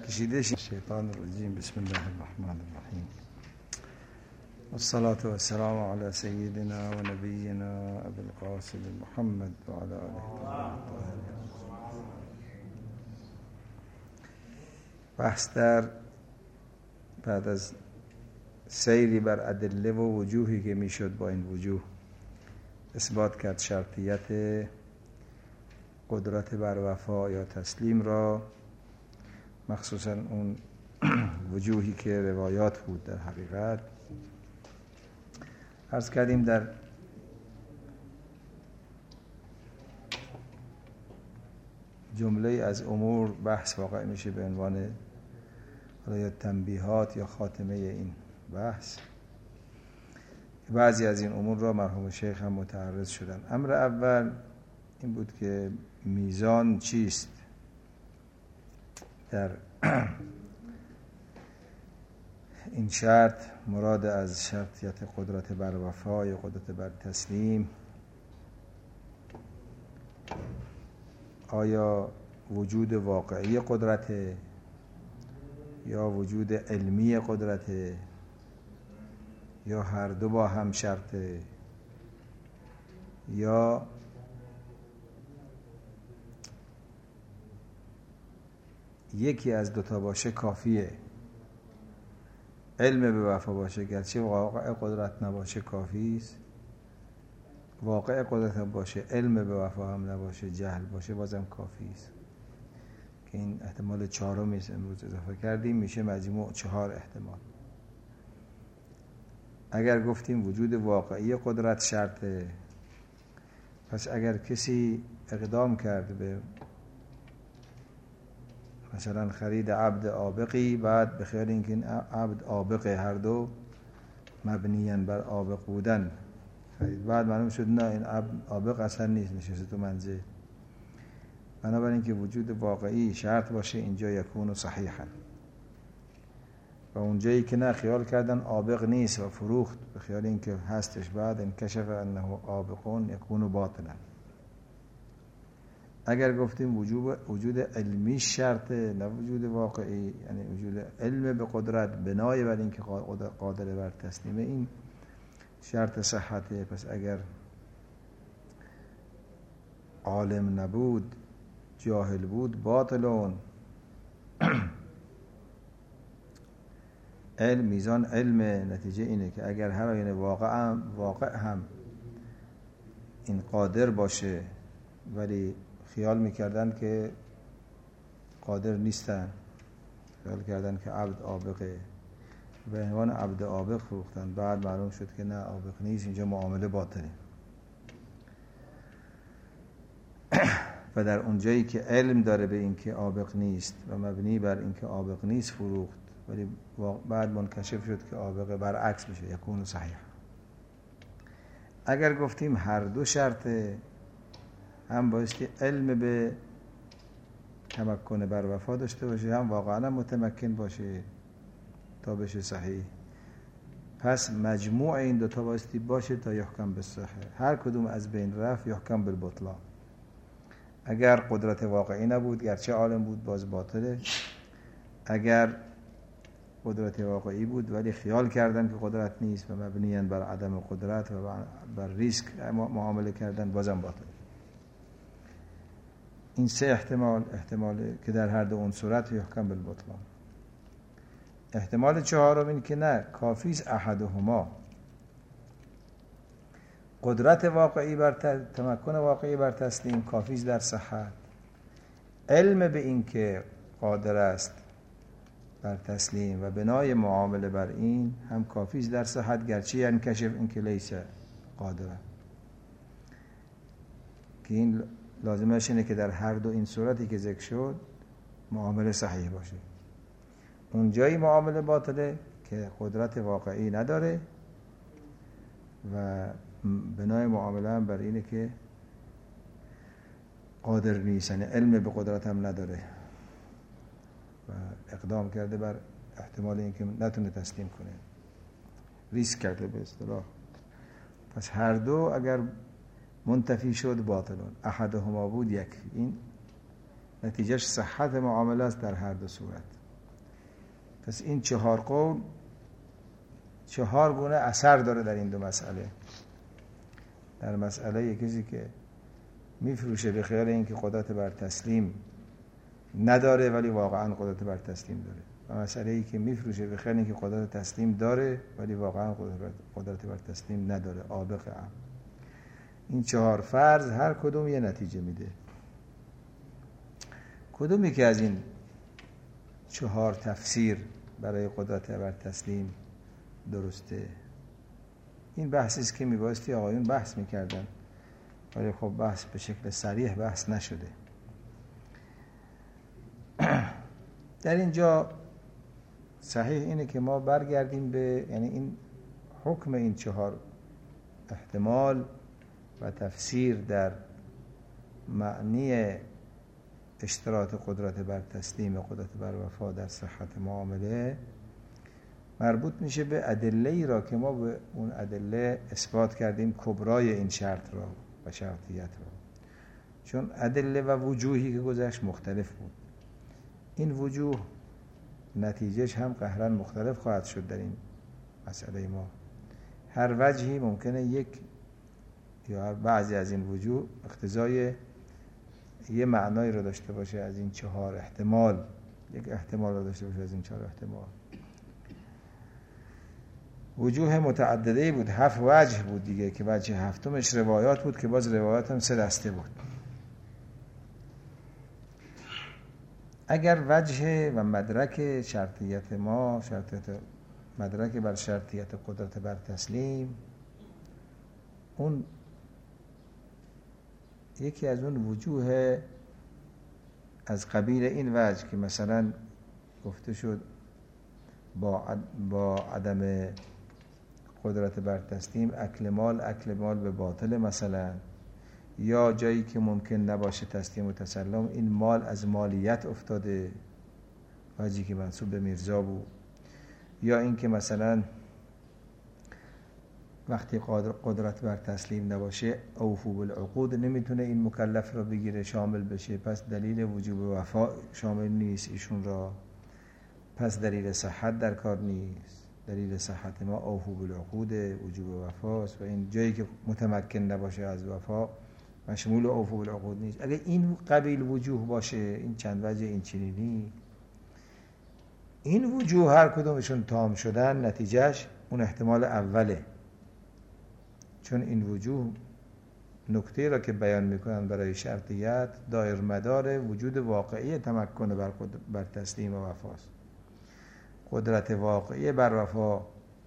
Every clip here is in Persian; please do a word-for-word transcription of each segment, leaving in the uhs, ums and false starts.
کشیده شیطان الرجیم. بسم الله الرحمن الرحیم. والصلاة والسلام على سیدنا و نبینا ابی القاسم محمد و علی آله الطاهرین. بحث در بعد از سیری بر ادله و وجوهی که میشد با این وجوه اثبات کرد شرطیت قدرت بر وفا یا تسلیم را، مخصوصا اون وجوهی که روایات بود. در حقیقت عرض کردیم در جمله از امور بحث واقع میشه به عنوان یا تنبیهات یا خاتمه این بحث. بعضی از این امور را مرحوم شیخ هم متعرض شدن. امر اول این بود که میزان چیست در این شرط. مراد از شرطیت قدرت بر وفا یا قدرت بر تسلیم، آیا وجود واقعی قدرت یا وجود علمی قدرت یا هر دو با هم شرطه، یا یکی از دوتا باشه کافیه؟ علم به وفا باشه گرچه واقع قدرت نباشه کافی است، واقع قدرت باشه علم به وفا هم نباشه جهل باشه بازم کافی است. که این احتمال چهارمی است امروز اضافه کردیم، میشه مجموع چهار احتمال. اگر گفتیم وجود واقعی قدرت شرطه، پس اگر کسی اقدام کرد به مثلا خرید عبد آبقی، بعد به خیال اینکه این عبد آبق هر دو مبنیاً بر آبق بودن خرید، بعد معلوم شد نه این عبد آبق اصلا نیست، نشسته تو منزل. بنابراین که وجود واقعی شرط باشه اینجا یکون صحیحا، و اونجایی که نه خیال کردن آبق نیست و فروخت به خیال اینکه هستش، بعد انکشف انه آبقون یکون باطلا. اگر گفتیم وجود وجود علمی شرطه نه وجود واقعی، یعنی وجود علم به قدرت بنای بر اینکه قادر بر تسلیمه، این شرط صحته. پس اگر عالم نبود جاهل بود باطلون. علم میزان علم نتیجه اینه که اگر هر آینه واقع هم واقع هم این قادر باشه ولی خیال میکردن که قادر نیستن، خیال کردن که عبد آبقه، به عنوان عبد آبق فروختن، بعد معلوم شد که نه آبق نیست، اینجا معامله باطله. و در اونجایی که علم داره به اینکه آبق نیست و مبنی بر اینکه آبق نیست فروخت، ولی بعد منکشف شد که آبق، برعکس بشه یکون صحیح. اگر گفتیم هر دو شرطه، هم بایستی علم به تمکن بر وفا داشته باشه، هم واقعا متمکن باشه تا بشه صحیح، پس مجموع این دوتا بایستی باشه تا یحکم بالصحه. هر کدوم از بین رفت یحکم بالبطلان. اگر قدرت واقعی نبود گرچه عالم بود باز باطله، اگر قدرت واقعی بود ولی خیال کردن که قدرت نیست و مبنیاً بر عدم قدرت و بر ریسک معامله کردن بازم باطله. این سه احتمال احتمال که در هر دو اون صورت یحکم بالبطلان. احتمال چهارم این که نه کافیز احدهما، قدرت واقعی بر تمکن واقعی بر تسلیم کافیز در صحت، علم به این که قادر است بر تسلیم و بنای معامله بر این هم کافیز در صحت، گرچه یعنی کشف این که لیسه قادره. که این لازمش اینه که در هر دو این صورتی که ذکر شد معامله صحیح باشه. اونجایی معامله باطله که قدرت واقعی نداره و بنای معامله هم بر اینه که قادر نیست، یعنی علم به قدرت هم نداره و اقدام کرده بر احتمال اینکه نتونه تسلیم کنه، ریسک کرده به اصطلاح. پس هر دو اگر منتفی شد باطلون، احدهما بود یک. این نتیجهش صحت معامله است در هر دو صورت. پس این چهار قول چهار گونه اثر داره در این دو مسئله. در مسئله یک کسی که میفروشه به خیال اینکه قدرت بر تسلیم نداره ولی واقعا قدرت بر تسلیم داره، و مسئله ای که میفروشه به خیال اینکه قدرت تسلیم داره ولی واقعا قدرت, قدرت بر تسلیم نداره. آبق ام. این چهار فرض هر کدوم یه نتیجه میده. کدومی که از این چهار تفسیر برای قدرت بر تسلیم درسته؟ این بحثی است که میبایستی آقایون بحث میکردن، ولی خب بحث به شکل صریح بحث نشده. در اینجا صحیح اینه که ما برگردیم به، یعنی این حکم این چهار احتمال و تفسیر در معنی اشتراط قدرت بر تسلیم و قدرت بر وفا در صحت معامله مربوط میشه به ادله‌ای را که ما به اون ادله اثبات کردیم کبرای این شرط را و شرطیت را، چون ادله و وجوهی که گذشت مختلف بود. این وجوه نتیجهش هم قهرن مختلف خواهد شد در این مسئله ما. هر وجهی ممکنه یک یا بعضی از این وجوه اقتضای یه معنایی رو داشته باشه از این چهار احتمال، یک احتمال رو داشته باشه از این چهار احتمال. وجوه متعددی بود، هفت وجه بود دیگه، که وجه هفتمش روایات بود که باز روایات هم سه دسته بود. اگر وجه و مدرک شرطیت ما، شرطیت مدرک بر شرطیت قدرت بر تسلیم، اون یکی از اون وجوه از قبیل این وجه که مثلا گفته شد با با عدم قدرت بر تسلیم اکل مال اکل مال به باطل مثلا، یا جایی که ممکن نباشه تسلیم و تسلم، این مال از مالیت افتاده، وجهی که منسوب به میرزا بود، یا این که مثلا وقتی قدرت بر تسلیم نباشه اوفو بالعقود نمیتونه این مکلف را بگیره شامل بشه، پس دلیل وجوب وفا شامل نیست ایشون را، پس دلیل صحت در کار نیست. دلیل صحت ما اوفو بالعقود وجوب وفاست، و این جایی که متمکن نباشه از وفا مشمول اوفو بالعقود نیست. اگه این قبیل وجوه باشه، این چند وجه این چنینی، این وجوه هر کدومشون تام شدن نتیجهش اون احتمال اوله، چون این وجوه نکته را که بیان میکنن برای شرطیت دایر مدار وجود واقعی تمکن بر, بر تسلیم و وفاست. قدرت واقعی بر وفا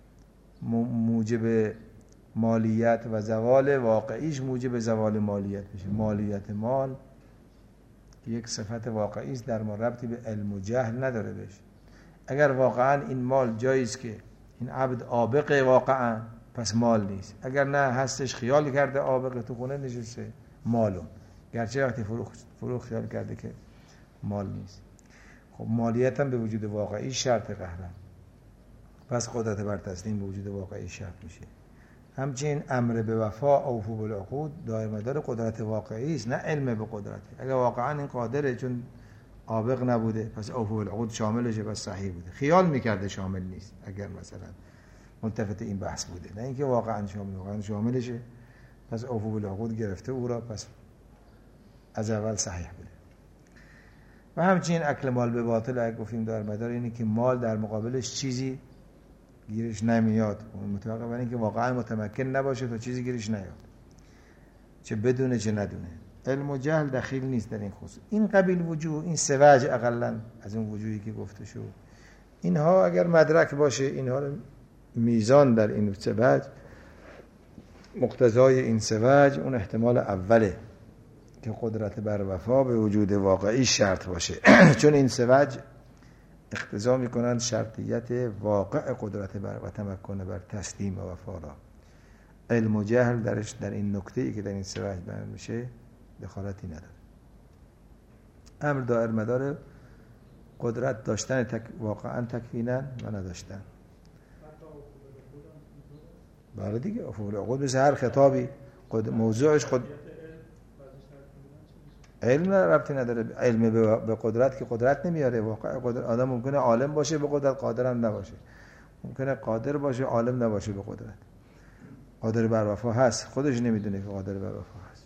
موجب مالیت و زوال واقعیش موجب زوال مالیت بشه. مالیت مال یک صفت واقعی است، در ما ربطی به علم و جهل نداره بشه. اگر واقعا این مال جاییست که این عبد آبق واقعا، پس مال نیست. اگر نه هستش خیال کرده آبق تو خونه نشسته، مالون، گرچه وقتی فروخ فروخ خیال کرده که مال نیست. خب مالیت هم به وجود واقعی شرط قهرن، پس قدرت بر تسلیم به وجود واقعی شرط میشه. همچنین امر به وفا اوفو بالعقود دائم مدار قدرت واقعی است، نه علم به قدرت. اگر واقعا این قادره چون آبق نبوده پس اوفو بالعقود شاملشه، پس صحیح بوده. خیال میکرده شامل نیست اگر مثلا ملتفت این بحث بوده، نه اینکه واقعا شامل واقعا شاملشه، پس اوفو بالعقود گرفته او را، پس از اول صحیح بوده. و همچنین اکل مال به باطل اگه گفتیم دار مدار اینه که مال در مقابلش چیزی گیرش نمیاد، متوقع بر این که واقعا متمکن نباشه تا چیزی گیرش نیاد، چه بدونه چه ندونه. علم و جهل دخیل نیست در این خصوص. این قبیل وجوه، این سه وجه اقلا از اون وجوهی که گفته شد، اینها اگر مدرک باشه، اینها میزان در این سه وجه، مقتضای این سه وجه اون احتمال اوله که قدرت بر وفا به وجود واقعی شرط باشه. چون این سه وجه اقتضا میکنند شرطیت واقع قدرت بر و تمکن بر تسلیم و وفا را. علم و جهل درش در این نکته‌ای که در این سه وجه بیان میشه دخالتی نداره. امر دائر مدار قدرت داشتن تک... واقعا تکوینا و نداشتن. بله دیگه، افعال عقود مثل هر خطابی قد... موضوعش خود علم ربطی نداره. علم به قدرت که قدرت نمیاره. واقعا قدرت آدم ممکنه عالم باشه به قدرت، قادر هم نباشه. ممکنه قادر باشه عالم نباشه به قدرت. قادر بر وفا هست، خودش نمیدونه که قادر بر وفا هست.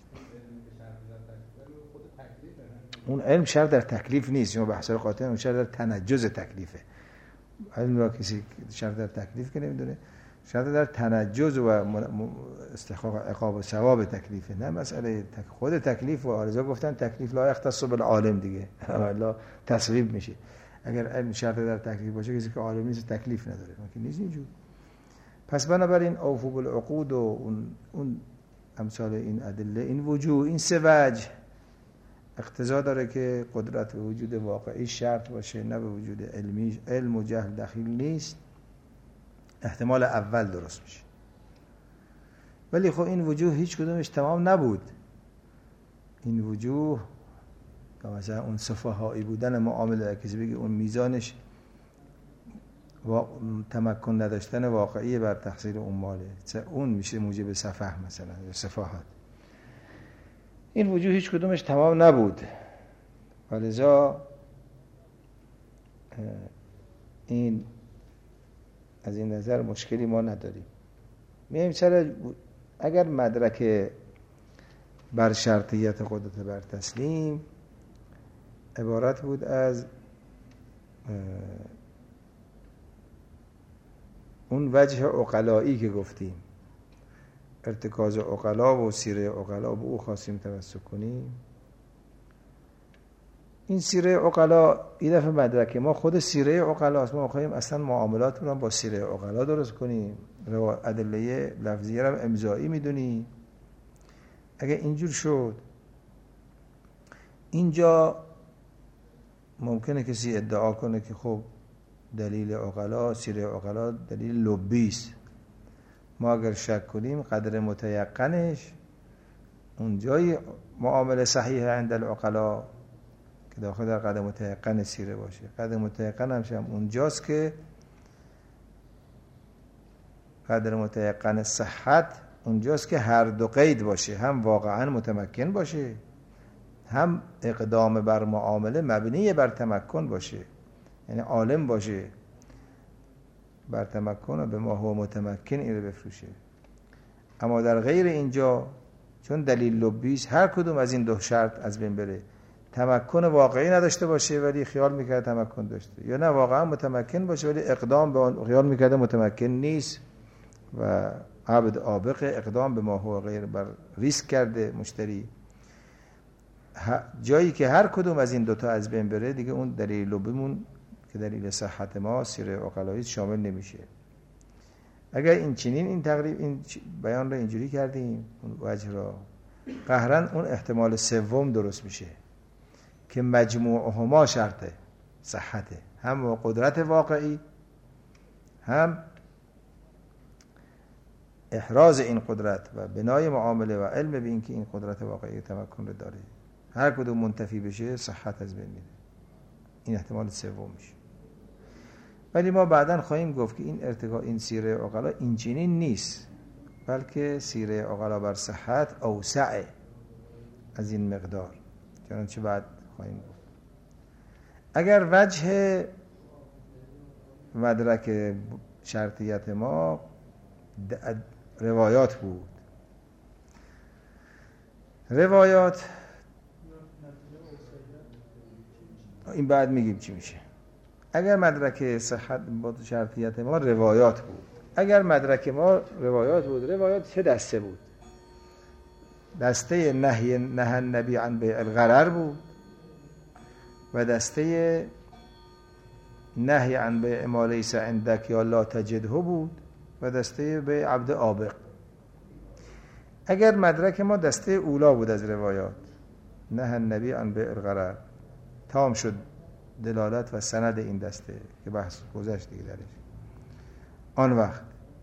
اون علم شرط در تکلیف نیست. شما بحث قاطع اون شرط در تنجز تکلیفه. علم را کسی شرط در تکلیف که نمیدونه، شرط در تنجز و استحقاق عقاب و ثواب تکلیفه، نه مسئله خود تکلیف. و آرزا گفتن تکلیف لا یختص بالعالم دیگه، لا تصویب میشه. اگر علم شرط در تکلیف باشه، کسی که عالم نیست تکلیف نداره، ممکن نیست اینجور. پس بنابراین اوفوا بالعقود و اون اون امثال این ادله، این وجوه، این سه وجه اقتضا داره که قدرت به وجود واقعی شرط باشه، نه به وجود علمی. علم و جهل دخیل نیست، احتمال اول درست میشه. ولی خب این وجوه هیچ کدومش تمام نبود. این وجوه مثلا اون صفاهایی بودن معامله، کسی بگه اون میزانش و تمکن نداشتن واقعی بر تحصیل اون ماله، اون میشه موجب سفه مثلا یا سفاهت. این وجوه هیچ کدومش تمام نبود، ولذا این از این نظر مشکلی ما نداریم. میایم چرا اگر مدرک بر شرطیت قدرت بر تسلیم عبارت بود از اون وجه عقلایی که گفتیم، ارتکاز عقلا و سیره عقلا به او خواستیم توسل کنیم. این سیره عقلا این دفعه مدرک ما خود سیره عقلا است. ما خواهیم اصلا معاملات رو با سیره عقلا درست کنیم، ادله لفظیه رو امضایی میدونیم. اگه اینجور شد، اینجا ممکنه کسی ادعا کنه که خب دلیل عقلا، سیره عقلا دلیل لبی است. ما اگر شک کنیم قدر متیقنش اون جای معامله صحیح عند العقلا که داخل در قدر متیقن سیره باشه. قدر متیقن همشه هم اونجاست که قدر متیقن صحت اونجاست که هر دو قید باشه، هم واقعا متمکن باشه، هم اقدام بر معامله مبنی بر تمکن باشه، یعنی عالم باشه بر تمکن و به ما هو متمکن این رو بفروشه. اما در غیر اینجا چون دلیل لبیس، هر کدوم از این دو شرط از بین بره، تمکن واقعی نداشته باشه ولی خیال میکرد تمکن داشته، یا نه واقعا متمکن باشه ولی اقدام به اون خیال میکرد متمکن نیست و عبد آبق اقدام به ما هو غیر بر ریسک کرده مشتری، جایی که هر کدوم از این دوتا از بین بره دیگه اون دلیل لبیمون که دلیل صحت ما سیره عقلایی شامل نمیشه. اگر این چنین این تقریب این بیان رو اینجوری کردیم اون وجه را، قهرن اون احتمال سوم درست میشه که مجموعهما شرط صحته، هم قدرت واقعی، هم احراز این قدرت و بنای معامله و علم به این که این قدرت واقعی تمکن رو داره. هر کدوم منتفی بشه صحت از بین میره. این احتمال سوم میشه. ولی ما بعداً خواهیم گفت که این ارتقا این سیره عقلا این چنین نیست، بلکه سیره عقلا بر صحت اوسع از این مقدار، چنانچه بعد خواهیم گفت. اگر وجه مدرک شرطیت ما روایات بود، روایات این بعد میگیم چی میشه. اگر مدرک صحت با شرطیت ما روایات بود، اگر مدرک ما روایات بود، روایات چه دسته بود؟ دسته نهی نهی النبی عن بیع الغرر بود و دسته نهی عن بیع ما لیس عندک یا لا تجده بود و دسته بیع عبد آبق. اگر مدرک ما دسته اولا بود از روایات، نهی النبی عن بیع الغرر، تمام شد دلالت و سند این دسته که بحث گذشت دیگه درش. آن وقت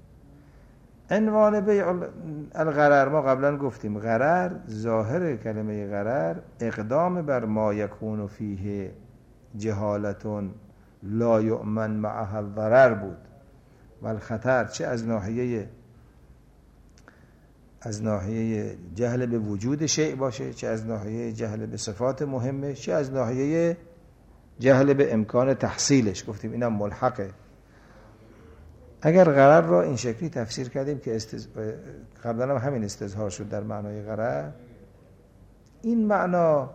عنوان بیع الغرر ما قبلا گفتیم، غرر ظاهر کلمه غرر اقدام بر ما یکون فیه جهالتون لا یؤمن معها الضرر بود و الخطر، چه از ناحیه از ناحیه جهل به وجود شیء باشه، چه از ناحیه جهل به صفات مهمه، چه از ناحیه جهل به امکان تحصیلش. گفتیم اینم ملحقه. اگر غرر را این شکلی تفسیر کردیم که استز... قبلا هم همین استظهار شد در معنای غرر، این معنا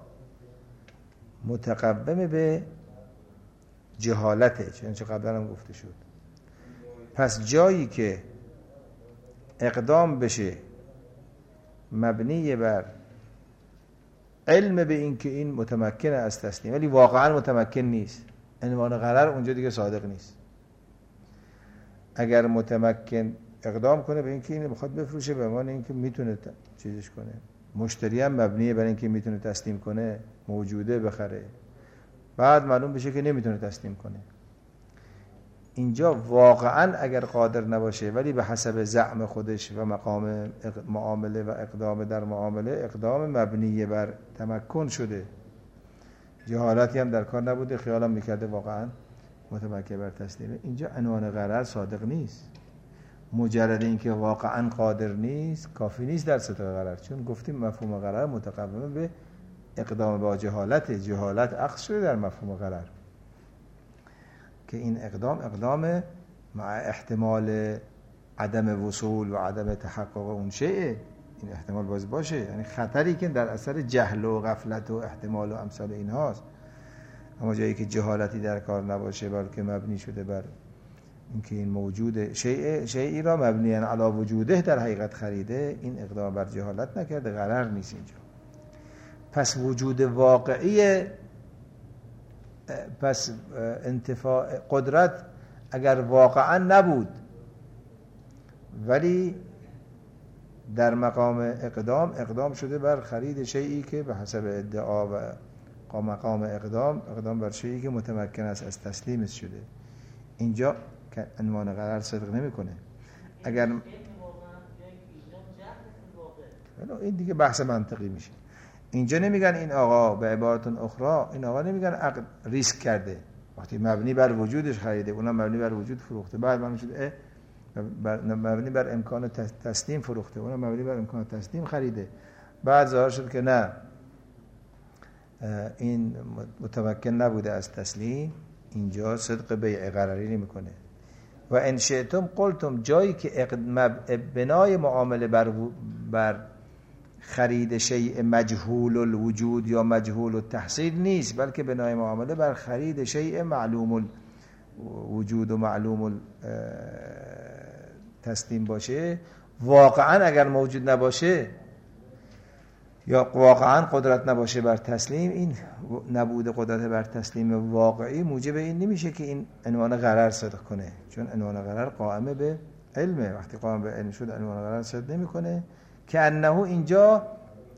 متقوم به جهالته، چون قبلا هم گفته شد. پس جایی که اقدام بشه مبنی بر علم به این که این متمکن از تسلیم ولی واقعا متمکن نیست، عنوان غرر اونجا دیگه صادق نیست. اگر متمکن اقدام کنه به این که این بخواد بفروشه به عنوان این که میتونه چیزش کنه، مشتری هم مبنی بر این که میتونه تسلیم کنه، موجوده بخره، بعد معلوم بشه که نمیتونه تسلیم کنه، اینجا واقعا اگر قادر نباشه ولی به حسب زعم خودش و مقام معامله و اقدام در معامله اقدام مبنی بر تمکن شده، جهالتی هم در کار نبوده، خیالم میکرده واقعا متمکن بر تسلیمه، اینجا عنوان غرر صادق نیست. مجرد اینکه واقعا قادر نیست کافی نیست در صدق غرر، چون گفتیم مفهوم غرر متقوم به اقدام با جهالت، جهالت عکس شده در مفهوم غرر که این اقدام اقدام مع احتمال عدم وصول و عدم تحقق اون شیء، این احتمال باز باشه، یعنی خطری که در اثر جهل و غفلت و احتمال و امثال اینهاست. اما جایی که جهالتی در کار نباشه بلکه مبنی شده بر اینکه این موجود شیء شیئی را مبنی علی وجوده در حقیقت خریده، این اقدام بر جهالت نکرده، غرر نیست اینجا. پس وجود واقعی، پس انتفاع قدرت اگر واقعا نبود ولی در مقام اقدام اقدام شده بر خرید شیئی که به حسب ادعا و مقام اقدام اقدام بر شیئی که متمکن است از تسلیمش شده، اینجا عنوان غرر صدق نمیکنه. اگر این دیگه بحث منطقی میشه. اینجا نمیگن این آقا، به عبارت اخرى این آقا نمیگن عقد ریسک کرده، وقتی مبنی بر وجودش خریده، اونم مبنی بر وجود فروخته، بعد من شده مبنی بر امکان تسلیم فروخته، اونم مبنی بر امکان تسلیم خریده، بعد ظاهر شد که نه این متمکن نبوده از تسلیم، اینجا صدق بیع غرری نمیکنه. و ان شئتم قلتم، جایی که بنای معامله بر بر خرید شیء مجهول الوجود یا مجهول التحصیل نیست، بلکه بنای معامله بر خرید شیء معلوم الوجود و معلوم التسلیم باشه، واقعا اگر موجود نباشه یا واقعا قدرت نباشه بر تسلیم، این نبود قدرت بر تسلیم واقعی موجب این نمیشه که این عنوان غرر صدق کنه، چون عنوان غرر قائم به علمه. وقتی قائم به علم شد عنوان غرر صدق نمیکنه، که انه اینجا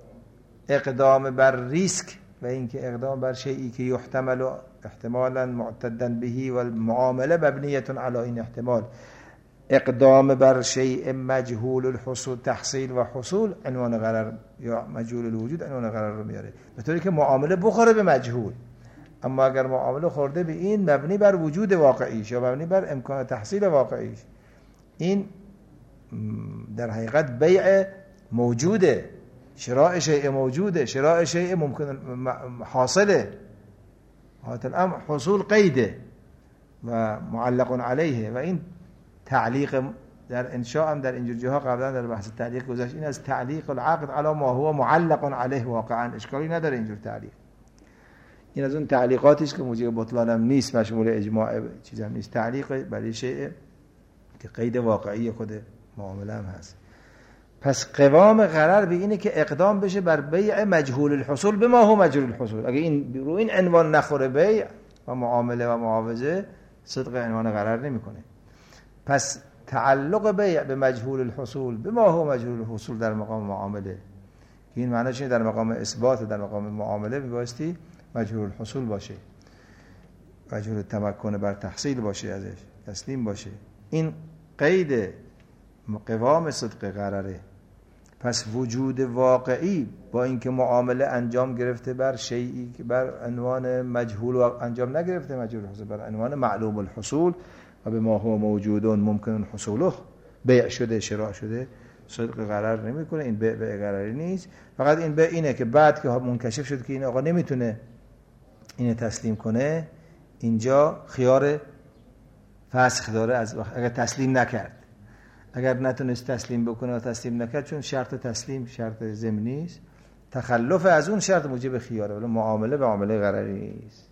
اقدام بر ریسک و اینکه اقدام بر شیئی که یحتمل احتمالا معتدا بهی و المعامله مبنیه علی این احتمال، اقدام بر شیء مجهول الحصول تحصیل و حصول عنوان غرر یا مجهول الوجود عنوان غرر رو میاره، به طوری که معامله بخوره به مجهول. اما اگر معامله خورده به این مبنی بر وجود واقعیش یا مبنی بر امکان تحصیل واقعیش، این در حقیقت بیع موجوده، شراء شیء موجوده، شراء شیء ممکن حاصله، حاصل الامر حصول قیده و معلق علیه. و این تعلیق در انشاء هم در اینجور جاها قبلا در بحث تعلیق گذشت، این از تعلیق العقد علی ما هو معلق علیه، واقعا اشکالی نداره اینجور تعلیق. این از اون تعلیقاتیش که موجب بطلان هم نیست، مشمول اجماع چیز هم نیست، تعلیق برای شیء که قید واقعی خود معامله هم هست. پس قوام غرر به اینه که اقدام بشه بر بیع مجهول الحصول به ما هو مجهول الحصول. اگه این رو این عنوان نخوره بیع و معامله و معاوضه، صدق عنوان غرر نمیکنه. پس تعلق بیع به مجهول الحصول به ما هو مجهول الحصول در مقام معامله، این معنیش در مقام اثبات، در مقام معامله میبایستی مجهول الحصول باشه، مجهول التمکن بر تحصیل باشه، ازش تسلیم باشه. این قید قوام صدق غرره. پس وجود واقعی با اینکه معامله انجام گرفته بر شیئی که بر عنوان مجهول و انجام نگرفته مجهول الحصول، بر عنوان معلوم الحصول و به ما هو موجودون ممکن حصوله بیع شده، شراء شده، صدق قرار نمیکنه، این به به قراری نیست. فقط این به اینه که بعد که منکشف شد که این آقا نمیتونه اینو تسلیم کنه، اینجا خیار فسخ داره از اگر تسلیم نکرد. اگر نتونست تسلیم بکنه و تسلیم نکرد، چون شرط تسلیم شرط ضمنی است، تخلف از اون شرط موجب خیاره، ولی معامله به معامله قراری است.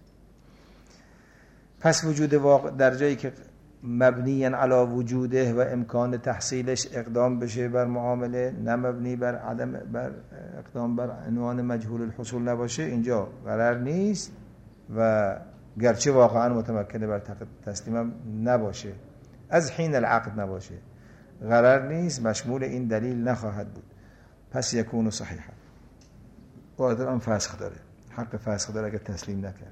پس وجود واقع در جایی که مبنی علی وجوده و امکان تحصیلش اقدام بشه بر معامله، نه مبنی بر عدم بر اقدام بر عنوان مجهول الحصول نباشه، اینجا قرار نیست و گرچه واقعا متمکن بر تسلیم هم نباشه، از حین العقد نباشه، قرار نیست، مشمول این دلیل نخواهد بود. پس یکون صحیحا، قادر هم فسخ داره، حق فسخ داره اگر تسلیم نکرد.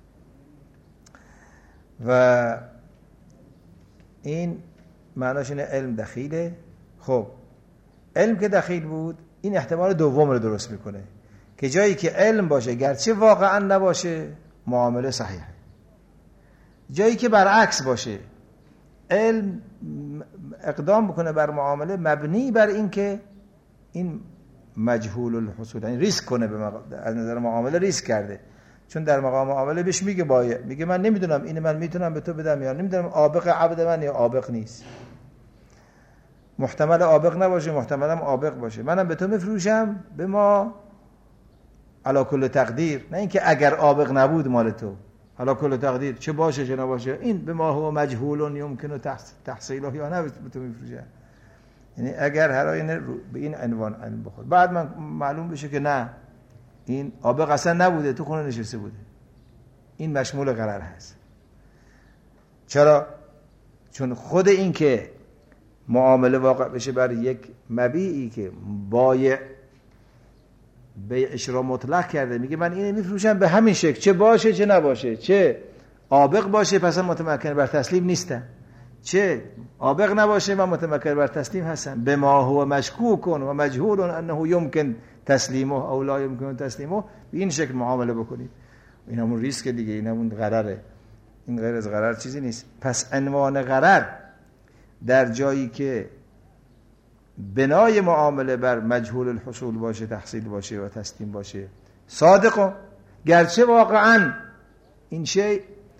و این معناش اینه علم دخیله. خب علم که دخیل بود، این احتمال دوم رو درست میکنه که جایی که علم باشه گرچه واقعا نباشه معامله صحیحه، جایی که برعکس باشه علم اقدام بکنه بر معامله مبنی بر این که این مجهول الحصول، یعنی ریسک کنه به مقام، از نظر معامله ریسک کرده، چون در مقام معامله بهش میگه باید، میگه من نمیدونم اینو من میتونم به تو بدم یا نمیدونم، عابق عبد من یا عابق نیست، محتمل عابق نباشه، محتمل هم عابق باشه، منم به تو میفروشم به ما علی کل تقدیر، نه اینکه اگر عابق نبود مال تو، علی کل تقدیر چه باشه چه نباشه، این به ما هو مجهول یمکن تحصیله یا نه به تو میفروشم. یعنی اگر هر آینه به این عنوان علم بخور، بعد من معلوم بشه که نه این عابق اصلا نبوده، تو خونه نشسته بوده، این مشمول قرار هست. چرا؟ چون خود این که معامله واقع بشه بر یک مبیعی که بایع بیعش را مطلق کرده، میگه من اینو میفروشم به همین شکل، چه باشه چه نباشه، چه عابق باشه پس من متمکن بر تسلیم نیستم، چه عابق نباشه من متمکن بر تسلیم هستم، به ما هو مشکوک و مجهول انه یمکن تسلیمه او لا یمکن تسلیمه، به این شکل معامله بکنید. این همون ریسک دیگه، این همون غرره، این غیر از غرر چیزی نیست. پس عنوان غرر در جایی که بنای معامله بر مجهول الحصول باشه، تحصیل باشه و تسلیم باشه، صادق، گرچه واقعا این شی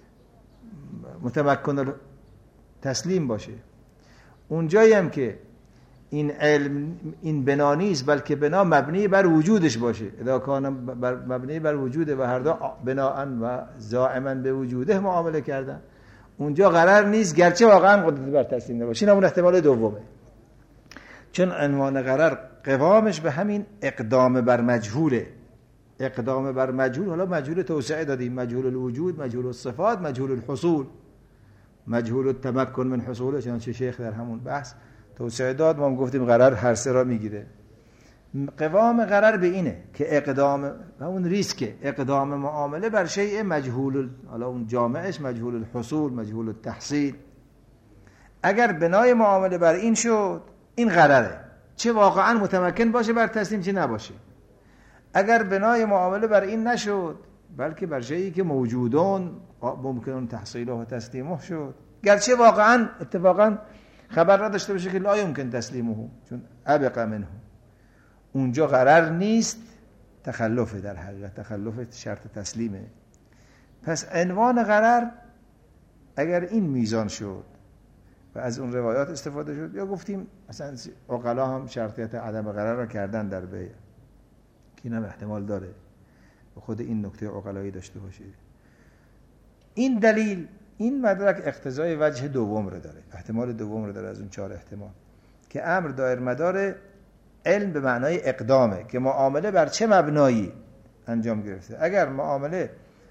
متمکن تسلیم باشه، اون جایی هم که این علم این بنا نیست بلکه بنا مبنی بر وجودش باشه، اذا کان مبنی بر وجوده و هر دو بناءً و زائما به وجوده معامله کردن، اونجا قرار نیست گرچه واقعا قدرت بر تسلیم نباشه. این همون احتمال دومه، چون عنوان قرار قوامش به همین اقدام بر مجهوله، اقدام بر مجهول. حالا مجهول توسعه دادیم، مجهول الوجود، مجهول الصفات، مجهول الحصول، مجهول التمکن من حصوله، چنانچه شیخ در همون بحث توسعه داد. ما هم گفتیم قرار هر سه را میگیره. قوام قرار به اینه که اقدام و اون ریسک اقدام معامله بر شیء مجهول، حالا اون جامعش مجهول الحصول، مجهول التحصیل، اگر بنای معامله بر این شد این قراره، چه واقعا متمکن باشه بر تسلیم چه نباشه. اگر بنای معامله بر این نشد بلکه بر شیئی که موجودون ممکن تحصیله و تسلیمه شد، گرچه واقعا اتفاقا خبر نداشته باشه که لا یمکن تسلیمه، چون ابق منه، اونجا قرار نیست، تخلف در حقیقت، تخلف شرط تسلیمه. پس عنوان قرار اگر این میزان شد و از اون روایات استفاده شد، یا گفتیم مثلا عقلا هم شرطیت عدم قرار را کردن در بیع، که این هم احتمال داره و خود این نکته عقلایی داشته باشه. این دلیل، این مدرک اقتضای وجه دوم رو داره، احتمال دوم رو داره از اون چهار احتمال، که امر دایر مدار علم به معنای اقدامه، که معامله بر چه مبنایی انجام گرفته. اگر معامله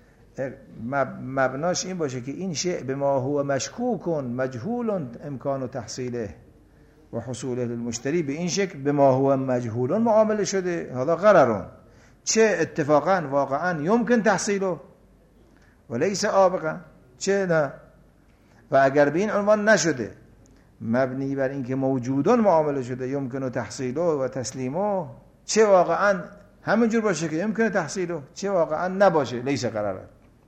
مبناش این باشه که این شیء به ما هو مشکوک مجهول امکان و تحصیله و حصوله للمشتری، به این شکل به ما هو مجهول معامله شده، حالا قرارون چه اتفاقا واقعا یمکن تحصیله و لیس آبقا، چه نه. و اگر به این عنوان نشده، مبنی بر اینکه موجودون معامله شده، یمکن و تحصیله و تسلیمه، چه واقعا همینجور باشه که یمکن تحصیله، چه واقعا نباشه، لیس قراره.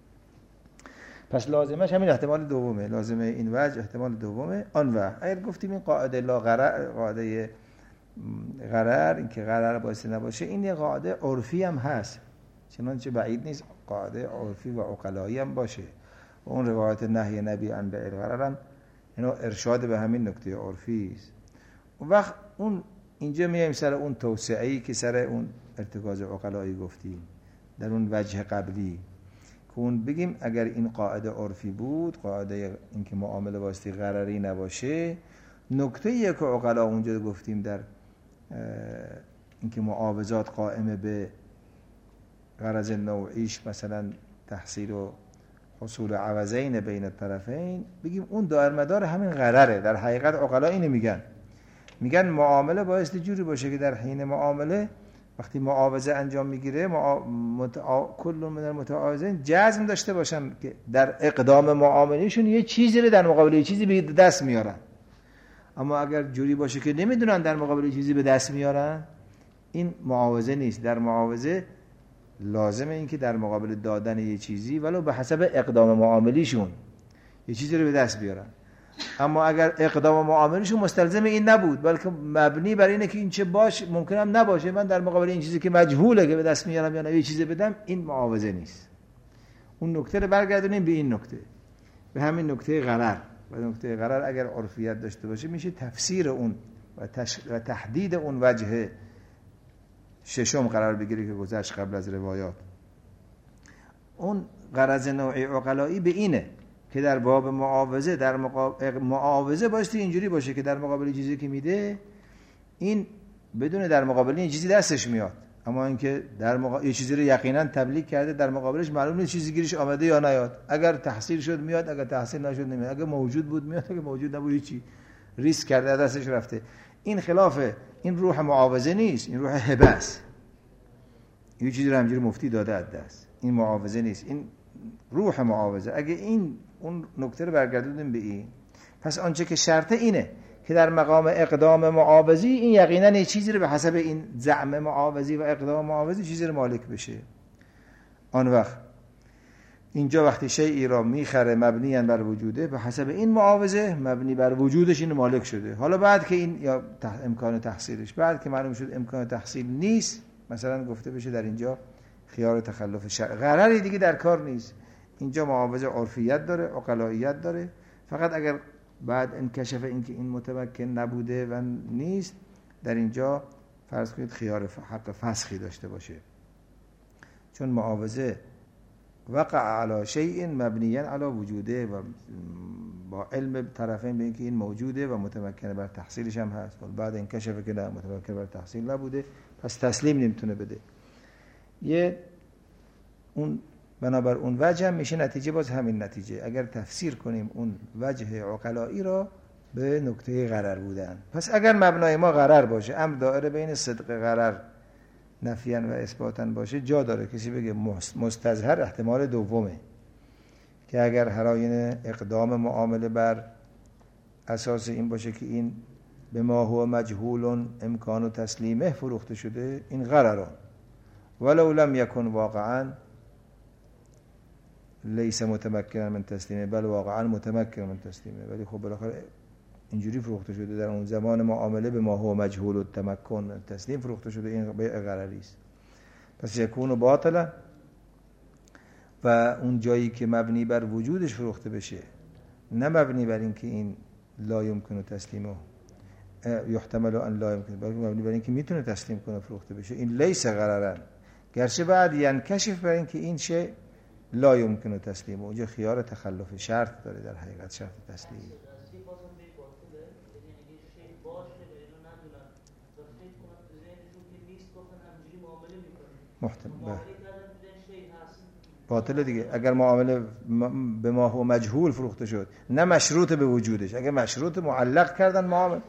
پس لازمش همین احتمال دومه، لازمه این وجه احتمال دومه. آن و اگر گفتیم این قاعده لا قرار، قاعده غرر، اینکه غرر باعث نباشه، این یه قاعده عرفی هم هست، چنانچه بعید نیست قاعده عرفی و عقلایی هم باشه. و اون روایت نهی نبی عن بیع الغرر هم اینو ارشاد به همین نکته عرفی است. اون وقت اون اینجا میایم سر اون توسعه‌ای که سر اون ارتکاز عقلایی گفتیم در اون وجه قبلی، که اون بگیم اگر این قاعده عرفی بود، قاعده اینکه معامله واسطه غرری نباشه، نکته‌ای که عقلا اونجا گفتیم در اینکه معاوضات قائمه به غرض نوعیش، مثلا تحصیل و حصول عوضین بین الطرفین، بگیم اون دائر مدار همین غرره. در حقیقت عقلا اینو میگن، میگن معامله بایستی جوری باشه که در حین معامله وقتی معاوضه انجام میگیره متع... کل من المتعاوضین جزم داشته باشن که در اقدام معاملهشون یه چیزی رو در مقابل یه چیزی به دست میارن. اما اگر جوری باشه که نمیدونن در مقابل یه چیزی به دست میارن، این معاوضه نیست. در معاوضه لازمه این که در مقابل دادن یه چیزی ولو به حسب اقدام معاملیشون یه چیزی رو به دست بیارن. اما اگر اقدام معاملیشون مستلزم این نبود، بلکه مبنی بر اینه که این چه باش ممکنه هم نباشه، من در مقابل این چیزی که مجهوله که به دست میارم یا نه یه چیزی بدم، این معاوضه نیست. اون نکته رو برگردونیم به این نکته، به همین نکته غرر. و نکته غرر اگر عرفیت داشته باشه میشه تفسیر اون و, تش... و تحدید اون وجه ششم قرار بگیره که گذشت قبل از روایات. اون غرض نوعی عقلایی به اینه که در باب معاوضه، در مقابل معاوضه بایستی اینجوری باشه که در مقابل چیزی که میده این بدون در مقابل این چیزی دستش میاد، اما اینکه در مقابل یه چیزی رو یقینا تبلیغ کرده در مقابلش معلوم نیست چیزی گیرش آمده یا نیاد. اگر تحصیل شد میاد، اگر تحصیل نشد نمیاد، اگر موجود بود میاد، اگر موجود نبود چی ریسک کرده دستش رفته. این خلاف این روح معاوضه نیست، این روح هبه است. یه چیزی رو همجوری مفتی داده از دست، این معاوضه نیست، این روح معاوضه. اگه این اون نکته رو برگردونیم به این، پس آنچه که شرطه اینه که در مقام اقدام معاوضی این یقینا یه چیزی رو به حسب این زعم معاوضی و اقدام معاوضی چیزی رو مالک بشه. آن وقت اینجا وقتی شیئی را میخره مبنیاً بر وجوده، به حسب این معاوضه مبنی بر وجودش این مالک شده. حالا بعد که این یا امکان تحصیلش، بعد که معلوم شد امکان تحصیل نیست، مثلا گفته بشه در اینجا خیار تخلف شرع، غرری دیگه در کار نیست، اینجا معاوضه عرفیت داره، عقلاییت داره. فقط اگر بعد انکشف این که این متمکن نبوده و نیست، در اینجا فرض کنید خیار حق فسخی داشته باشه، چون معاوضه وقع علی شیء مبنیاً علی وجوده و با علم طرفین به اینکه این موجوده و متمکن بر تحصیلش هم هست، بعد انکشف که نه متمکن بر تحصیل نبوده، پس تسلیم نمیتونه بده. یه اون بنابر اون وجه هم میشه نتیجه باز همین نتیجه، اگر تفسیر کنیم اون وجه عقلایی را به نکته غرر بودن. پس اگر مبنای ما غرر باشه، امر دائره بین صدق غرر نفیاً و اثباتاً باشه، جا داره کسی بگه مستظهر احتمال دومه که اگر هراین اقدام معامله بر اساس این باشه که این به ما هو مجهول امکان و تسلیمه فروخته شده، این غرران ولو لم یکن واقعاً لیس متمکن من تسلیمه، بل واقعا متمکن من تسلیمه، ولی خب بالاخره اینجوری فروخته شده در اون زمان معامله به ما هو مجهول و تمکن تسلیم فروخته شده، این بیع غرری است. پس یکون باطلا، و اون جایی که مبنی بر وجودش فروخته بشه، نه مبنی بر این که این لا یمکن تسلیمه یحتمل ان لا یمکن، بلکه مبنی بر این که میتونه تسلیم کنه فروخته بشه، این لیس غررن، گرچه بعد ینکشف بر این که این شی لا یمکن تسلیمه، اونجا خیار تخلف شرط داره در حقیقت شرط تسلیم. محتمل باطله دیگه. اگر معامله به ما هو مجهول فروخته شد، نه مشروط به وجودش، اگر مشروط معلق کردن معامله،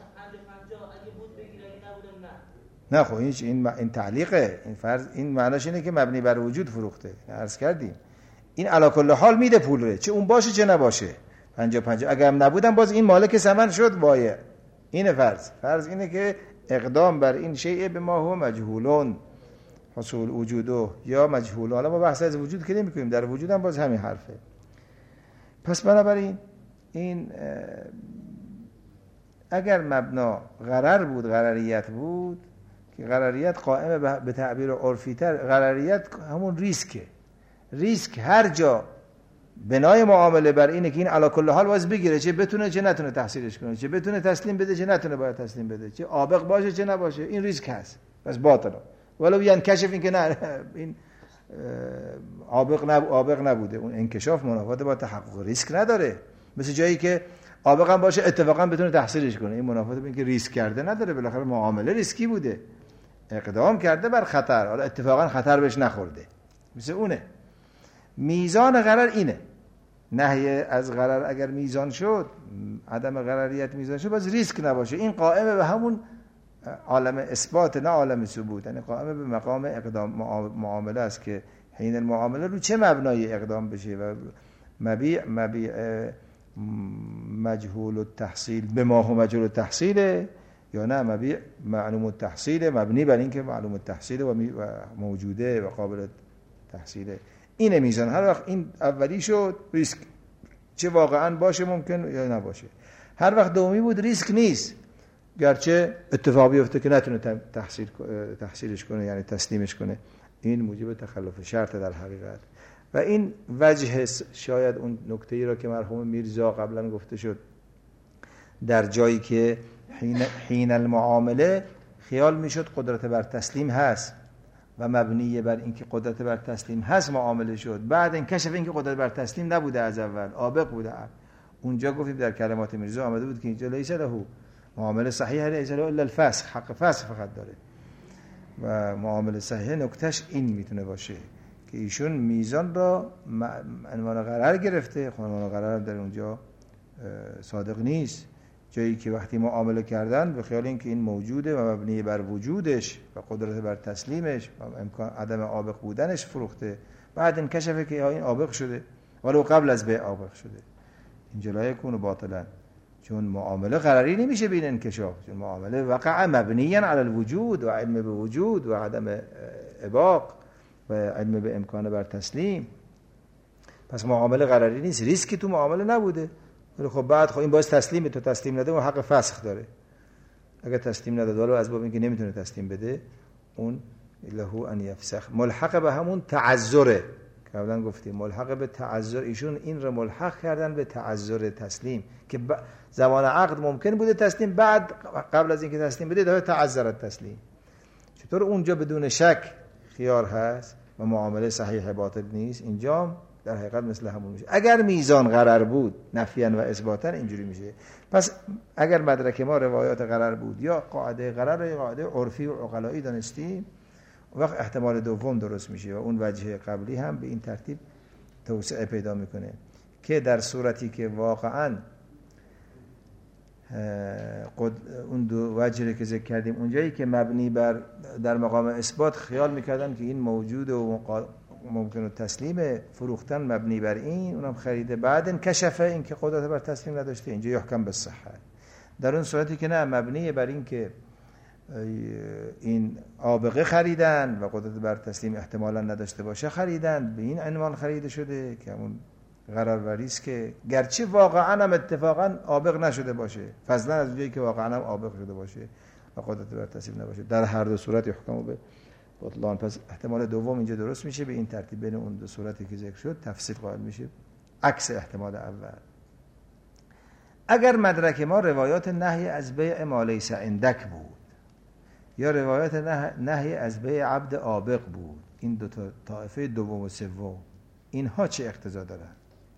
نه خب این این این تعلیقه، این فرض این معناش اینه که مبنی بر وجود فروخته. عرض کردیم این علا کل حال میده پول رو، چه اون باشه چه نباشه، پنجاه پنجاه. اگر هم نبودن باز این مالک ثمن شد وایه. این فرض فرض اینه که اقدام بر این شیء به ما هو مجهولون حصول وجوده یا مجهول، حالا ما بحث از وجود که نمی کنیم، در وجود هم باز همین حرفه. پس بنابراین این اگر مبنا غرر بود، غرریت بود، که غرریت قائم به تعبیر عرفی تر، غرریت همون ریسکه. ریسک هر جا بنای معامله بر اینه که این علا کل حال باز بگیره، چه بتونه چه نتونه تحصیلش کنه، چه بتونه تسلیم بده چه نتونه باید تسلیم بده، چه عابق باشه چه نباشه، این ریسک هست. پس باطله. ولو ینکشف، این که نه این عابق نب... عابق نبوده، اون انکشاف منافات با تحقق ریسک نداره. مثل جایی که عابق هم باشه اتفاقا بتونه تحصیلش کنه، این منافات با اینکه ریسک کرده نداره. بالاخره معامله ریسکی بوده، اقدام کرده بر خطر، حالا اتفاقا خطر بهش نخورده، مثل اونه. میزان غرر اینه. نهی از غرر اگر میزان شد، عدم غرریت میزان شد، باز ریسک نباشه. این قائمه به همون عالم اثبات نه عالم ثبوت، یعنی قائمه به مقام اقدام معامله است که حین المعامله رو چه مبنای اقدام بشه و مبیع مبیع مجهول التحصیل به ما هو مجهول التحصیل، یا نه مبیع معلوم التحصیل مبنی بر اینکه معلوم التحصیل و موجوده و قابل تحصیله. این میزان. هر وقت این اولی شد ریسک، چه واقعا باشه ممکن یا نباشه. هر وقت دومی بود ریسک نیست، گرچه اتفاق بیفته که نتونه تحصیل تحصیلش کنه، یعنی تسلیمش کنه. این موجب تخلف شرط در حقیقت. و این وجه شاید اون نکته‌ای را که مرحوم میرزا قبلا گفته شد، در جایی که حین, حین المعامله خیال میشد قدرت بر تسلیم هست و مبنی بر اینکه قدرت بر تسلیم هست معامله شد، بعد انکشف اینکه قدرت بر تسلیم نبوده، از اول عابق بوده. اونجا گفتیم در کلمات میرزا آمده بود که اینجا لیس له معامله صحیح، لیس له الا الفسخ، حق فسخ فقط داره. و معامله صحیح نکتهش این میتونه باشه که ایشون میزان را عنوان قرار گرفته. عنوان قرار در اونجا صادق نیست، جایی که وقتی معامله کردن به خیال اینکه این موجوده و مبنی بر وجودش و قدرت بر تسلیمش و امکان عدم عابق بودنش فروخته، بعد انکشفه که این عابق شده ولو قبل از بیع عابق شده. این جلای کون باطلا، چون معامله قراری نمیشه بین انکشاف، چون معامله وقع مبنیاً علی الوجود و علم به وجود و عدم اباق و علم به امکان بر تسلیم. پس معامله قراری نیست، ریسکی تو معامله نبوده. ولی خب بعد خب این باز تسلیم، تو تسلیم نده و حق فسخ داره. اگر تسلیم نداد ولو از باب اینکه نمیتونه تسلیم بده، اون له ان یفسخ. ملحق به همون تعذره که قبلا گفتیم، ملحق به تعذر. ایشون این رو ملحق کردن به تعذر تسلیم که زمان عقد ممکن بوده تسلیم، بعد قبل از اینکه تسلیم بده داره تعذر تسلیم. چطور اونجا بدون شک خیار هست و معامله صحیح باطل نیست، اینجا در حقیقت مثل همون میشه. اگر میزان غرر بود نفیاً و اثباتاً اینجوری میشه. پس اگر مدرک ما روایات غرر بود یا قاعده غرر یا قاعده عرفی و عقلایی دانستیم، وقت احتمال دوم درست میشه و اون وجه قبلی هم به این ترتیب توسعه پیدا میکنه که در صورتی که واقعاً اون دو وجهی که ذکر کردیم، اونجایی که مبنی بر در مقام اثبات خیال میکردن که این موجود و ممکنه تسلیم، فروختن مبنی بر این، اونم خریده، بعد این کشفه این که قدرت بر تسلیم نداشته، اینجا یحکم به صحت. در اون صورتی که نه، مبنی بر این که این عابقه خریدن و قدرت بر تسلیم احتمالا نداشته باشه خریدن، به این عنوان خریده شده که همون قرار و ریسک، گرچه واقعا هم اتفاقا عابق نشده باشه، فضلا از اونجایی که واقعا هم عابق شده باشه و قدرت بر تسلیم نباشه، در هر دو صورت یحکم به بطلان. پس احتمال دوم اینجا درست میشه، به این ترتیب بین اون دو صورتی که ذکر شد تفصیل قائل میشه، عکس احتمال اول. اگر مدرک ما روایات نهی از بیع ما لیس عندک بود یا روایات نهی از بیع عبد عابق بود، این دو تا طائفه دوم و سوم، اینها چه اقتضا دارن؟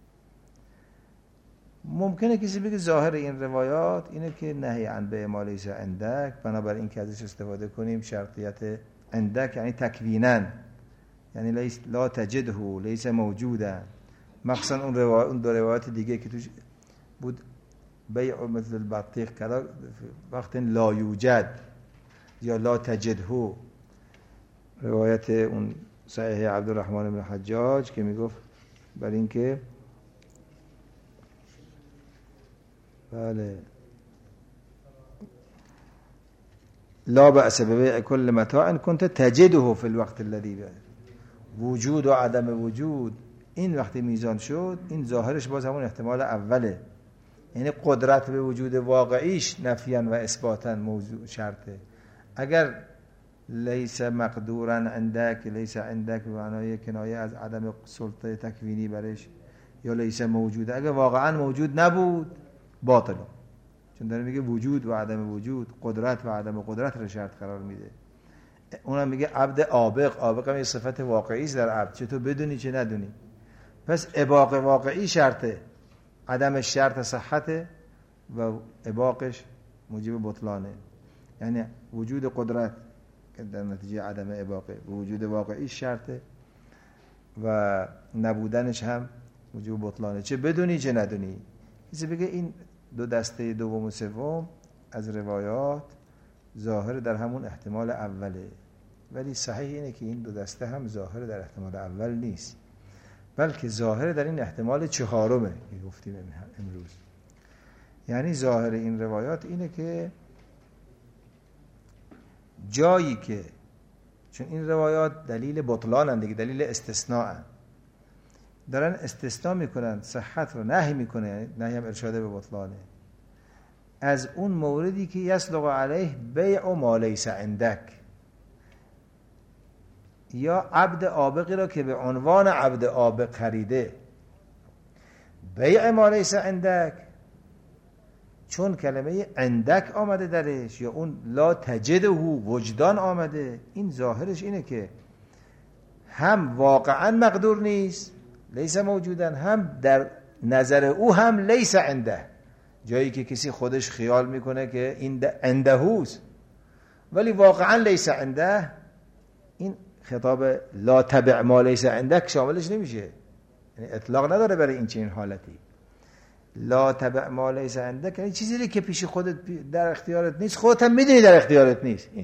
ممکنه کسی بگه ظاهر این روایات اینه که نهی عن بیع ما لیس عندک، بنابراین این که ازش استفاده کنیم شرطیت عندک یعنی تکوینن، یعنی لیس لا تجده، لیس موجودا. مخصوصا اون روایت، اون دو روایت دیگه که توش بود بیع مثل البطیخ کلا وقت لا یوجد یا لا تجده، روایت اون صحیح عبدالرحمن بن حجاج که میگفت بر این که بله لا بأس ببيع كل متاع كنت تجده في الوقت الذي به، وجود و عدم وجود این وقتی میزان شد، این ظاهرش باز همون احتمال اوله یعنی قدرت به وجود واقعیش نفیاً و اثباتاً موضوع شرطه. اگر لیس مقدورا عندک، لیس عندک به معنای کنایه از عدم سلطه تکوینی برش، یا لیس موجوده، اگر واقعا موجود نبود باطله، چون داره میگه وجود و عدم وجود، قدرت و عدم قدرت رو شرط قرار میده. اونم میگه عبد عابق، عابق هم یه صفت واقعی است در عبد، چه تو بدونی چه ندونی. پس اباق واقعی شرطه، عدم شرط صحته و اباقش موجب بطلانه. یعنی وجود قدرت که در نتیجه عدم اباقه و وجود واقعی شرطه و نبودنش هم موجب بطلانه، چه بدونی چه ندونی. کسی بگه این دو دسته دوم و سوم از روایات ظاهر در همون احتمال اوله، ولی صحیح اینه که این دو دسته هم ظاهر در احتمال اول نیست، بلکه ظاهر در این احتمال چهارمه که گفتیم امروز. یعنی ظاهر این روایات اینه که جایی که، چون این روایات دلیل بطلانن دیگه، دلیل استثناءن، دارن استثناء میکنن، صحت رو نهی میکنه، نهی هم ارشاده به بطلانه، از اون موردی که یسلق علیه بیع و ما لیس عندک، یا عبد عابقی را که به عنوان عبد عابق خریده. بیع ما لیس عندک چون کلمه عندک آمده درش، یا اون لا تجده وجدان آمده، این ظاهرش اینه که هم واقعا مقدور نیست لیس موجودن، هم در نظر او هم لیس عنده، جایی که کسی خودش خیال میکنه که این عنده هوست ولی واقعا لیس عنده، این خطاب لا تبع ما لیس عندک شاملش نمیشه، یعنی اطلاق نداره برای این چنین حالتی. لا تبع ما لیس عندک یعنی چیزی که پیش خودت در اختیارت نیست، خودت هم میدونی در اختیارت نیست. این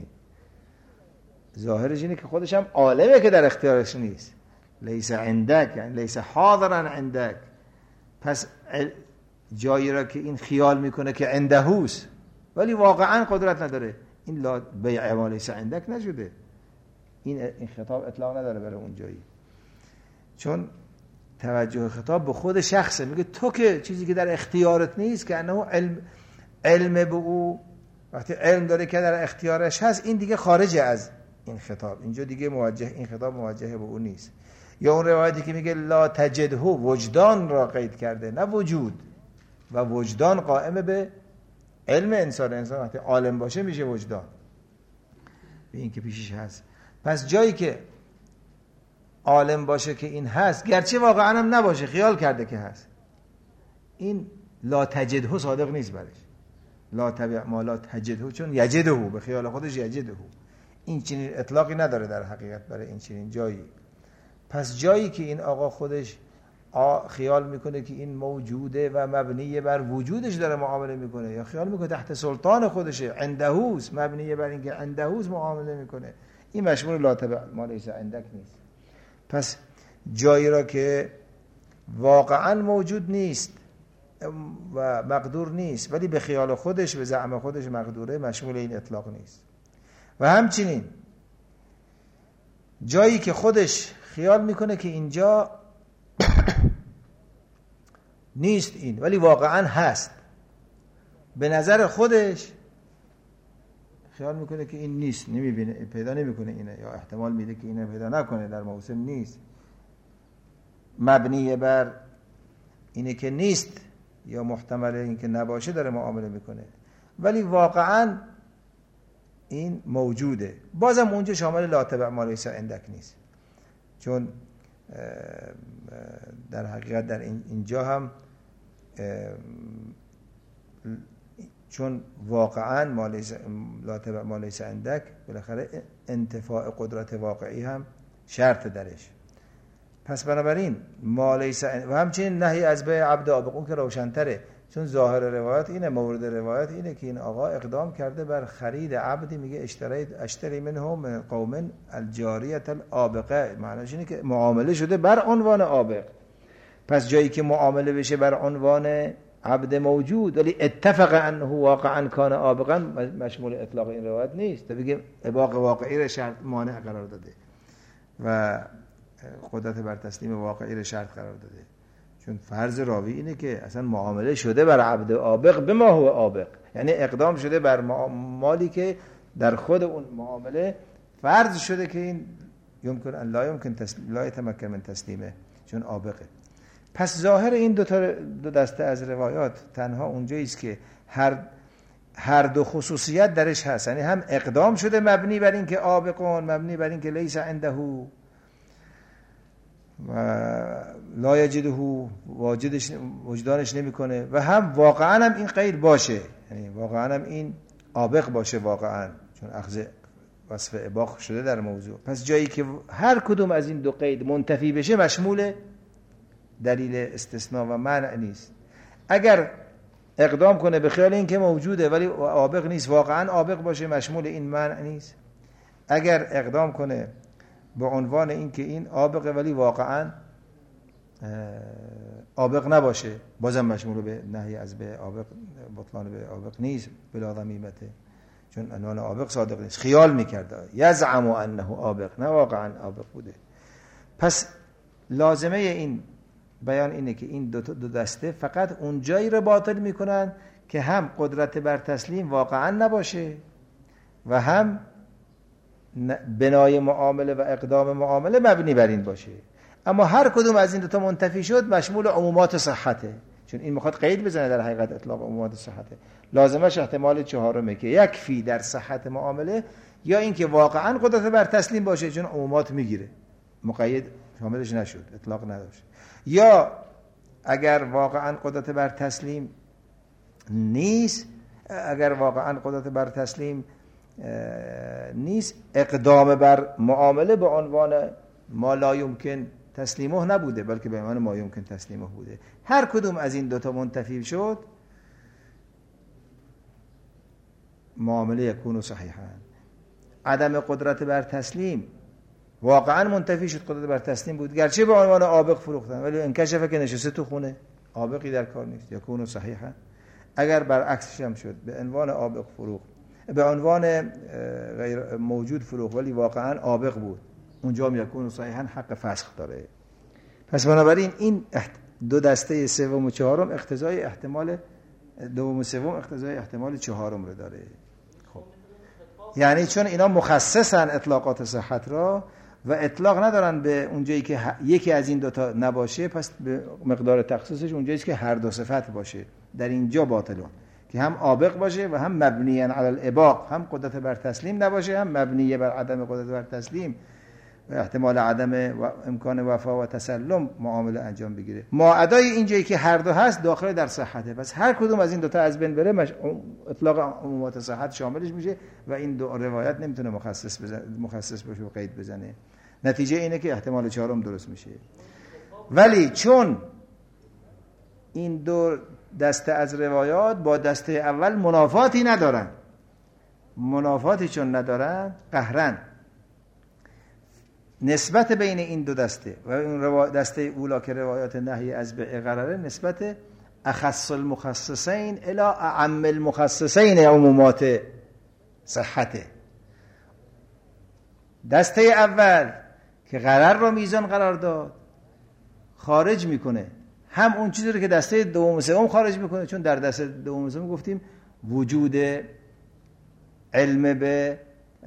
ظاهرش اینه که خودش هم عالمه که در اختیارش نیست. لیس عندک یعنی لیس حاضرا عندک. پس جایی را که این خیال میکنه که عندهوست ولی واقعا قدرت نداره، این لا بیع ما لیس عندک نشده، این این خطاب اطلاق نداره برای اون جایی، چون توجه خطاب به خود شخصه. میگه تو که چیزی که در اختیارت نیست، که انه علم علم به او، وقتی علم داره که در اختیارش هست، این دیگه خارجه از این خطاب، اینجا دیگه موجه، این خطاب موجه به او نیست. یا اون روایتی که میگه لا تجده، وجدان را قید کرده نه وجود، و وجدان قائم به علم انسان، انسان وقتی عالم باشه میشه وجدان به این که پیشش هست. پس جایی که عالم باشه که این هست، گرچه واقعا هم نباشه، خیال کرده که هست، این لا تجده صادق نیست برش. لا تبع ما لا تجده، چون یجده به خیال خودش یجده، این چنین اطلاقی نداره در حقیقت برای این چنین جایی. پس جایی که این آقا خودش خیال میکنه که این موجوده و مبنی بر وجودش داره معامله میکنه، یا خیال میکنه تحت سلطان خودشه، عندهوست، مبنی بر اینکه عندهوست معامله میکنه، این مشمول لا تبع ما لیس عندک نیست. پس جایی را که واقعا موجود نیست و مقدور نیست ولی به خیال خودش، به زعم خودش مقدوره، مشمول این اطلاق نیست. و همچنین جایی که خودش خیال میکنه که اینجا نیست این ولی واقعا هست، به نظر خودش خیال میکنه که این نیست، نمیبینه، پیدا نمیکنه اینه، یا احتمال میده که اینه پیدا نکنه، در موسم نیست، مبنی بر اینه که نیست یا محتمل این که نباشه داره معامله میکنه، ولی واقعا این موجوده. بازم اونجا شامل لا تبع ما لیس عندک نیست، چون در حقیقت در اینجا هم چون واقعا ما لیس لا تبع ما لیس عندک، بالاخره انتفاع قدرت واقعی هم شرط درش. پس بنابراین ما لیس، و همچنین نهی از بیع عبد عابق، اون که روشن‌تره، چون ظاهر روایت اینه، مورد روایت اینه که این آقا اقدام کرده بر خرید عبدی، میگه اشتری اشتری منهم من قوم الجاریه العابقه، معنیش اینه که معامله شده بر عنوان عابق. پس جایی که معامله بشه بر عنوان عبد موجود ولی اتفق انه واقعا کان عابقا، مشمول اطلاق این روایت نیست، تا بگه اباق واقعی را شرط مانع قرار داده و قدرت بر تسلیم واقعی را شرط قرار داده. چون فرض راوی اینه که اصلا معامله شده بر عبد آبق به ما هو آبق، یعنی اقدام شده بر مالی که در خود اون معامله فرض شده که این یمکن ان لا یمکن تسلیم لا یتمکن من تسلیمه، چون آبقه. پس ظاهر این دو تا دو دسته از روایات تنها اونجایی است که هر هر دو خصوصیت درش هست، یعنی هم اقدام شده مبنی بر این که آبقون، مبنی بر این که لیس عنده و لا یجده واجدش وجدانش نمیکنه، و هم واقعا هم این قید باشه، یعنی واقعا هم این آبق باشه واقعا، چون اخذ وصف اباق شده در موضوع. پس جایی که هر کدوم از این دو قید منتفی بشه مشمول دلیل استثناء و منع نیست. اگر اقدام کنه به خیال این که موجوده ولی آبق نیست، واقعا آبق باشه، مشمول این منع نیست. اگر اقدام کنه به عنوان این که این آبقه ولی واقعا آبق نباشه، بازم مشمول به نهی از به آبق، بطلان به آبق نیست، بلا ضمیمته، چون عنوان آبق صادق نیست، خیال میکرده یزعم انه آبق، نه واقعا آبق بوده. پس لازمه این بیان اینه که این دو, دو دسته فقط اون جایی رو باطل میکنن که هم قدرت بر تسلیم واقعا نباشه و هم بنای معامله و اقدام معامله مبنی بر این باشه. اما هر کدوم از این دو تا منتفی شد مشمول عمومات صحته، چون این میخواد قید بزنه در حقیقت اطلاق عمومات صحته. لازمش احتمال چهارمه که یکفی در صحت معامله یا این که واقعا قدرت بر تسلیم باشه، چون عمومات میگیره، مقید شاملش نشد، اطلاق نداشت، یا اگر واقعا قدرت بر تسلیم نیست، اگر واقعا قدرت بر تسلیم نیست، اقدام بر معامله به عنوان ما لا یمکن تسلیمه نبوده، بلکه به عنوان ما یمکن تسلیمه بوده. هر کدوم از این دوتا منتفی شد معامله یکون صحیحا. عدم قدرت بر تسلیم واقعا منتفی شد، قدرت بر تسلیم بود، گرچه به عنوان آبق فروختن، ولی انکشفه که نشسته تو خونه، آبقی در کار نیست، یکون صحیحا. اگر برعکسش هم شد، به عنوان آبق فروخت، به عنوان غیر موجود فروخت ولی واقعا آبق بود، اونجا هم یکون صحیحا حق فسخ داره. پس بنابراین این دو دسته سوم و چهارم اقتضای احتمال دوم و سوم اقتضای احتمال چهارم رو داره. خب یعنی چون اینا مخصصن اطلاقات صحت را و اطلاق ندارن به اونجایی که یکی از این دوتا نباشه، پس به مقدار تخصیصش اونجاییست که هر دو صفت باشه، در اینجا باطلون، که هم آبق باشه و هم مبنیاً علی الاباق، هم قدرت بر تسلیم نباشه، هم مبنیه بر عدم قدرت بر تسلیم و احتمال عدم و امکان وفا و تسلم معامله انجام بگیره. ماعدای اینجایی که هر دو هست داخل در صحته، پس هر کدوم از این دوتا از بین بره مش... اطلاق عمومات صحت شاملش میشه و این دو روایت نمیتونه مخصص بزن... مخصص باشه و قید بزنه. نتیجه اینه که احتمال چهارم درست میشه. ولی چون این دو دسته از روایات با دسته اول منافاتی ندارن، منافاتی چون ندارن قهرن، نسبت بین این دو دسته و این روا... دسته اولا که روایات نهی از بیع قراره، نسبت اخص المخصصین الی اعم المخصصین عمومات صحته. دسته اول که قرار رو میزان قرار داد خارج میکنه هم اون چیزی رو که دسته دوم و سوم خارج میکنه، چون در دسته دوم و سوم گفتیم وجود علم به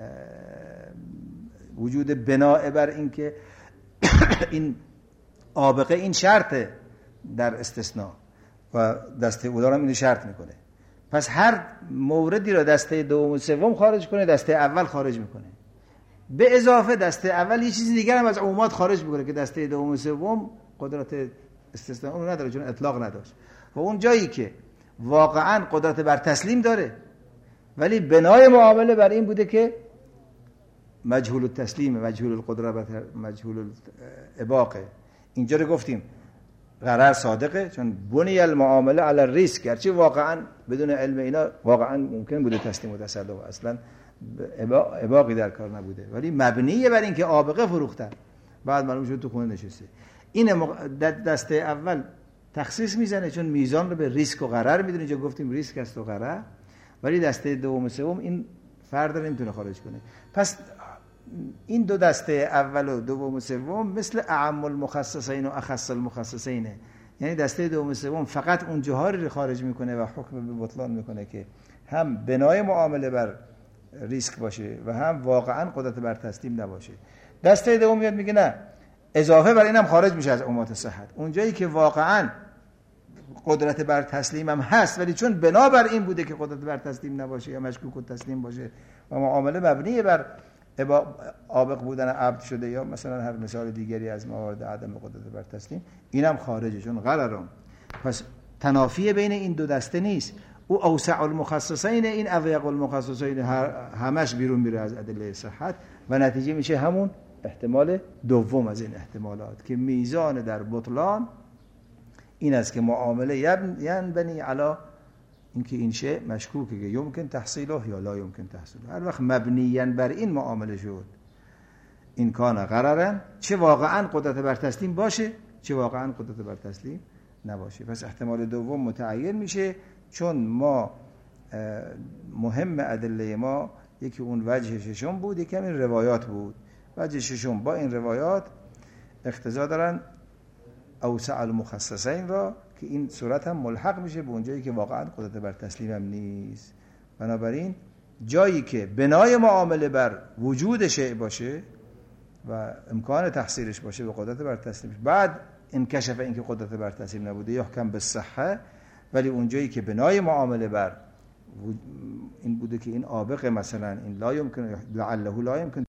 وجود بناء بر این که این آبقه این شرطه در استثناء و دسته اولا هم اینو شرط میکنه. پس هر موردی رو دسته دوم و سوم خارج کنه، دسته اول خارج میکنه. به اضافه دسته اول یه چیزی دیگر هم از عمومات خارج میکنه که دسته دوم و سوم قدرت استثناء اون نداره، چون اطلاق نداشت. و اون جایی که واقعا قدرت بر تسلیم داره ولی بنای معامله بر این بوده که مجهول التسلیم، مجهول القدرت، مجهول الاباقه، اینجا رو گفتیم غرر صادقه، چون بنی المعامله علی الریسک، گرچه واقعا بدون علم اینا واقعا ممکن بوده تسلیم و تسلم، اصلا اباقی در کار نبوده، ولی مبنیه بر این که آبقه فروختن، بعد معلوم شد تو خونه نشسته. این دسته اول تخصیص میزنه چون میزان رو به ریسک و غرر میدونه، اینجا گفتیم ریسک است و غرر، ولی دسته دوم و سوم این فرد رو نمیتونه خارج کنه. پس این دو دسته اول و دوم و سوم مثل اعم المخصصین و اخص المخصصینه، یعنی دسته دوم سوم فقط اون جاهایی رو خارج میکنه و حکم به بطلان میکنه که هم بنای معامله بر ریسک باشه و هم واقعا قدرت بر تسلیم نباشه. دسته دوم میاد میگه نه، اضافه بر اینم خارج میشه از امات صحت. اونجایی که واقعا قدرت بر تسلیم هم هست ولی چون بنا بر این بوده که قدرت بر تسلیم نباشه یا مشکوک و تسلیم باشه و معامله مبنی بر عابق بودن عبد شده یا مثلا هر مثال دیگری از موارد عدم قدرت بر تسلیم، اینم خارجه چون غررم. پس تنافی بین این دو دسته نیست. او اوسع المخصصین، این اویق المخصصین همش بیرون میره از ادله صحت و نتیجه میشه همون احتمال دوم از این احتمالات که میزان در بطلان این است که معامله ینبنی علی اینکه این شیء مشکوکه که یمکن تحصیله یا لا یمکن تحصیله. هر وقت مبنیاً بر این معامله شد این کان غررن، چه واقعا قدرت بر تسلیم باشه چه واقعا قدرت بر تسلیم نباشه. پس احتمال دوم متعین میشه چون ما مهم ادله ما یکی اون وجه ششم بود، یکی همین روایات بود. وجه ششم با این روایات اقتضا دارن اوسع المخصصین را که این صورت هم ملحق میشه به اونجایی که واقعا قدرت بر تسلیم هم نیست. بنابراین جایی که بنای معامله بر وجود شیء باشه و امکان تحصیلش باشه به قدرت بر تسلیم، بعد انکشف این که قدرت بر تسلیم نبوده یحکم بالصحه، ولی اونجایی که بنای معامله بر این بوده که این عابق مثلا این لا یمکن لعله لا یمکن